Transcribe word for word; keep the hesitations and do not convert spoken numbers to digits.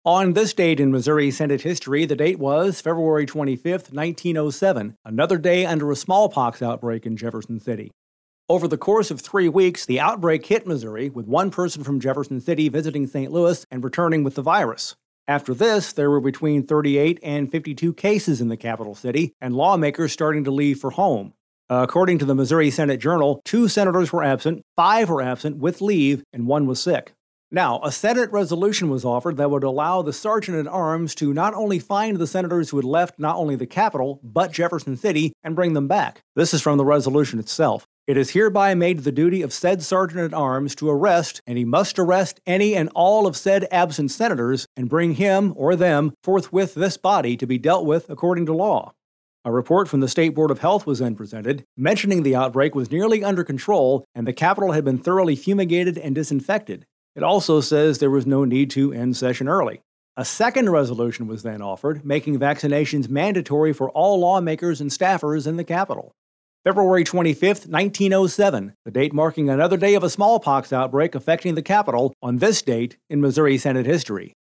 On this date in Missouri Senate history, the date was February twenty-fifth, nineteen oh seven, another day under a smallpox outbreak in Jefferson City. Over the course of three weeks, the outbreak hit Missouri, with one person from Jefferson City visiting Saint Louis and returning with the virus. After this, there were between thirty-eight and fifty-two cases in the capital city, and lawmakers starting to leave for home. According to the Missouri Senate Journal, two senators were absent, five were absent with leave, and one was sick. Now, a Senate resolution was offered that would allow the Sergeant-at-Arms to not only find the senators who had left not only the capital, but Jefferson City, and bring them back. This is from the resolution itself. It is hereby made the duty of said Sergeant-at-Arms to arrest, and he must arrest any and all of said absent senators, and bring him or them forthwith this body to be dealt with according to law. A report from the State Board of Health was then presented, mentioning the outbreak was nearly under control and the Capitol had been thoroughly fumigated and disinfected. It also says there was no need to end session early. A second resolution was then offered, making vaccinations mandatory for all lawmakers and staffers in the Capitol. February twenty-fifth, nineteen oh seven, the date marking another day of a smallpox outbreak affecting the Capitol on this date in Missouri Senate history.